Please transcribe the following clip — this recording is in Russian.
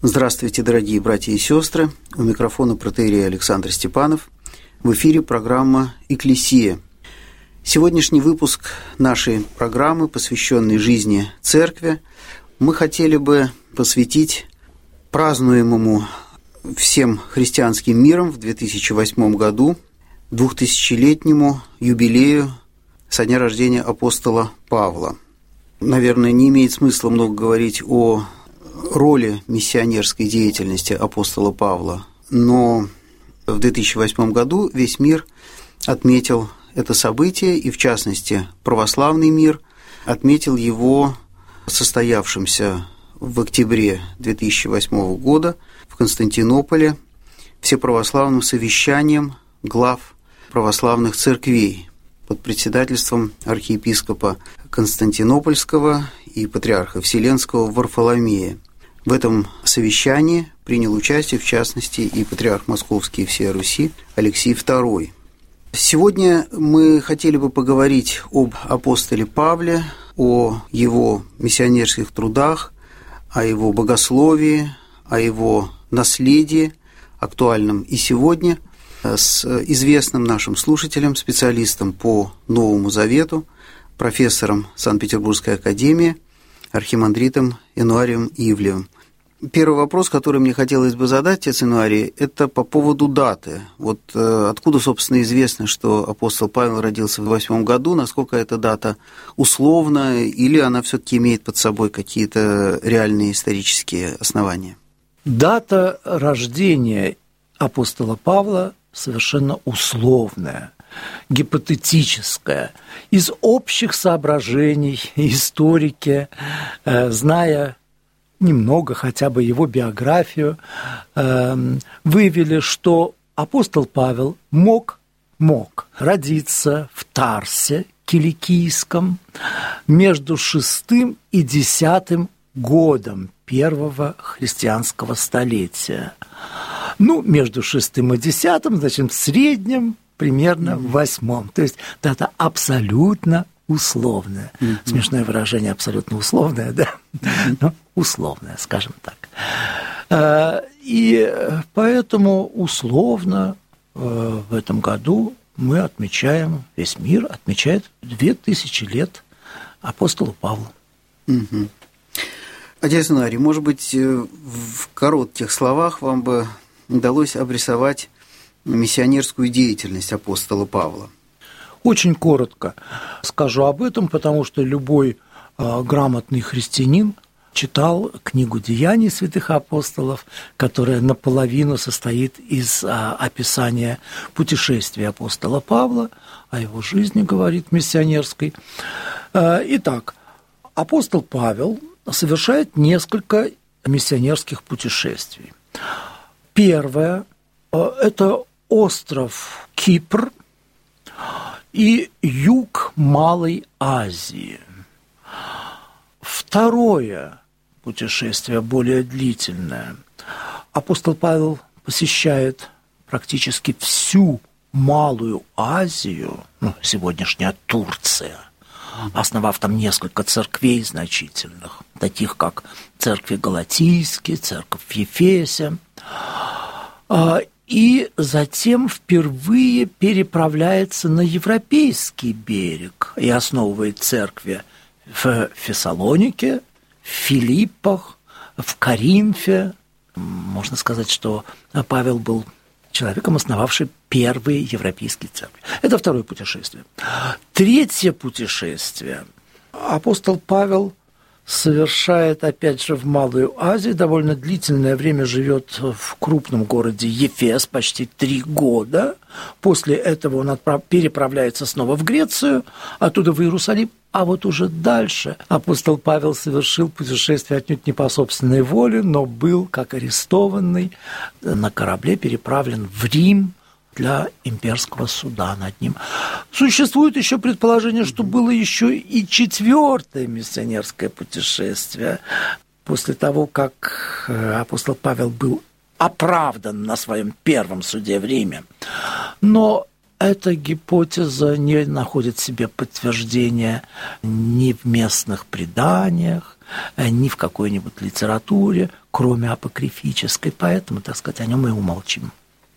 Здравствуйте, дорогие братья и сестры. У микрофона протоиерей Александр Степанов. В эфире программа «Экклесия». Сегодняшний выпуск нашей программы, посвященный жизни Церкви, мы хотели бы посвятить празднуемому всем христианским миром в 2008 году 2000-летнему юбилею со дня рождения апостола Павла. Наверное, не имеет смысла много говорить о роли миссионерской деятельности апостола Павла, но в 2008 году весь мир отметил это событие, и в частности православный мир отметил его состоявшимся в октябре 2008 года в Константинополе всеправославным совещанием глав православных церквей под председательством архиепископа Константинопольского и патриарха Вселенского Варфоломея. В этом совещании принял участие, в частности, и патриарх Московский и всея Руси Алексий II. Сегодня мы хотели бы поговорить об апостоле Павле, о его миссионерских трудах, о его богословии, о его наследии, актуальном и сегодня, с известным нашим слушателем, специалистом по Новому Завету, профессором Санкт-Петербургской академии, архимандритом Энуарием Ивлеем. Первый вопрос, который мне хотелось бы задать, отец Энуарий, это по поводу даты. Вот откуда, собственно, известно, что апостол Павел родился в 2008 году, насколько эта дата условна, или она все-таки имеет под собой какие-то реальные исторические основания? Дата рождения апостола Павла совершенно условная, гипотетическая. Из общих соображений историки, зная немного хотя бы его биографию, выявили, что апостол Павел мог родиться в Тарсе Киликийском между 6 и 10 годом первого христианского столетия. Между 6 и 10, значит, в среднем примерно в 8. То есть дата абсолютно условная. Смешное выражение, абсолютно условное, да? Но условное, скажем так. И поэтому условно в этом году мы отмечаем, весь мир отмечает 2000 лет апостолу Павлу. Отец Энуарий, может быть, в коротких словах вам бы удалось обрисовать миссионерскую деятельность апостола Павла? Очень коротко скажу об этом, потому что любой грамотный христианин читал книгу «Деяний святых апостолов», которая наполовину состоит из описания путешествия апостола Павла, о его жизни, говорит, миссионерской. Итак, апостол Павел совершает несколько миссионерских путешествий. Первое – это остров Кипр и юг Малой Азии. Второе путешествие, более длительное. Апостол Павел посещает практически всю Малую Азию, сегодняшняя Турция, основав там несколько церквей значительных, таких как церкви Галатийские, церковь в Ефесе, и затем впервые переправляется на европейский берег и основывает церкви в Фессалонике, в Филиппах, в Коринфе. Можно сказать, что Павел был человеком, основавшим первые европейские церкви. Это второе путешествие. Третье путешествие. Апостол Павел совершает, опять же, в Малую Азию, довольно длительное время живет в крупном городе Ефес, почти 3 года. После этого он переправляется снова в Грецию, оттуда в Иерусалим. А вот уже дальше апостол Павел совершил путешествие отнюдь не по собственной воле, но был, как арестованный, на корабле переправлен в Рим для имперского суда над ним. Существует еще предположение, что было еще и 4-е миссионерское путешествие. После того, как апостол Павел был оправдан на своем первом суде в Риме. Но эта гипотеза не находит себе подтверждения ни в местных преданиях, ни в какой-нибудь литературе, кроме апокрифической, поэтому, так сказать, о нем и умолчим.